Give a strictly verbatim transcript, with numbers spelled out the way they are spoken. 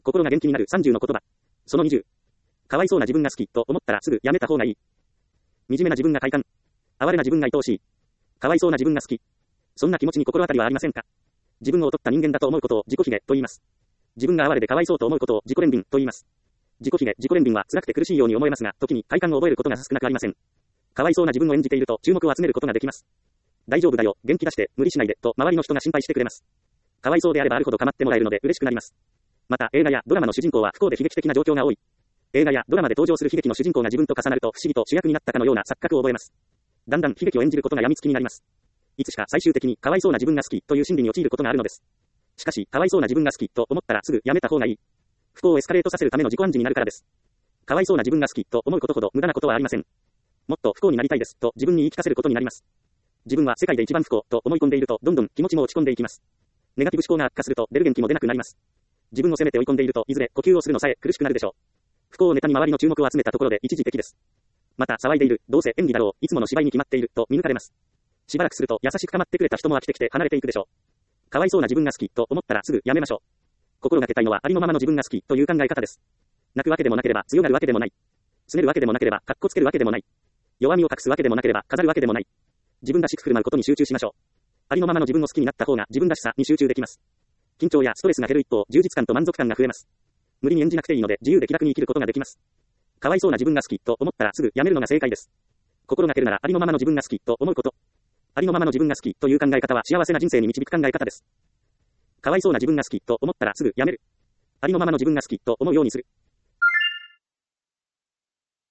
心が元気になるさんじゅうの言葉。そのにじゅう。かわいそうな自分が好きと思ったらすぐやめた方がいい。惨めな自分が快感。哀れな自分が愛おしい。かわいそうな自分が好き。そんな気持ちに心当たりはありませんか？自分を劣った人間だと思うことを自己卑下と言います。自分が哀れでかわいそうと思うことを自己憐憫と言います。自己卑下、自己憐憫は辛くて苦しいように思えますが、時に快感を覚えることが少なくありません。かわいそうな自分を演じていると注目を集めることができます。大丈夫だよ、元気出して、無理しないで、と周りの人が心配してくれます。かわいそうであればあるほど構ってもらえるので嬉しくなります。また、映画やドラマの主人公は不幸で悲劇的な状況が多い。映画やドラマで登場する悲劇の主人公が自分と重なると不思議と主役になったかのような錯覚を覚えます。だんだん悲劇を演じることが病みつきになります。いつしか最終的にかわいそうな自分が好きという心理に陥ることがあるのです。しかし、かわいそうな自分が好きと思ったらすぐやめた方がいい。不幸をエスカレートさせるための自己暗示になるからです。かわいそうな自分が好きと思うことほど無駄なことはありません。もっと不幸になりたいですと自分に言い聞かせることになります。自分は世界で一番不幸と思い込んでいるとどんどん気持ちも落ち込んでいきます。ネガティブ思考が悪化すると出る元気も出なくなります。自分を責めて追い込んでいるといずれ呼吸をするのさえ苦しくなるでしょう。不幸をネタに周りの注目を集めたところで一時的です。また騒いでいる、どうせ演技だろう、いつもの芝居に決まっていると見抜かれます。しばらくすると優しく構ってくれた人も飽きてきて離れていくでしょう。かわいそうな自分が好きと思ったらすぐやめましょう。心がけたいのはありのままの自分が好きという考え方です。泣くわけでもなければ強がるわけでもない。拗ねるわけでもなければかっこつけるわけでもない。弱みを隠すわけでもなければ飾るわけでもない。自分らしく振る舞うことに集中しましょう。ありのままの自分を好きになった方が自分らしさに集中できます。緊張やストレスが減る一方、充実感と満足感が増えます。無理に演じなくていいので自由で気楽に生きることができます。かわいそうな自分が好きと思ったらすぐやめるのが正解です。心がけるならありのままの自分が好きと思うこと。ありのままの自分が好きという考え方は幸せな人生に導く考え方です。かわいそうな自分が好きと思ったらすぐやめる。ありのままの自分が好きと思うようにする。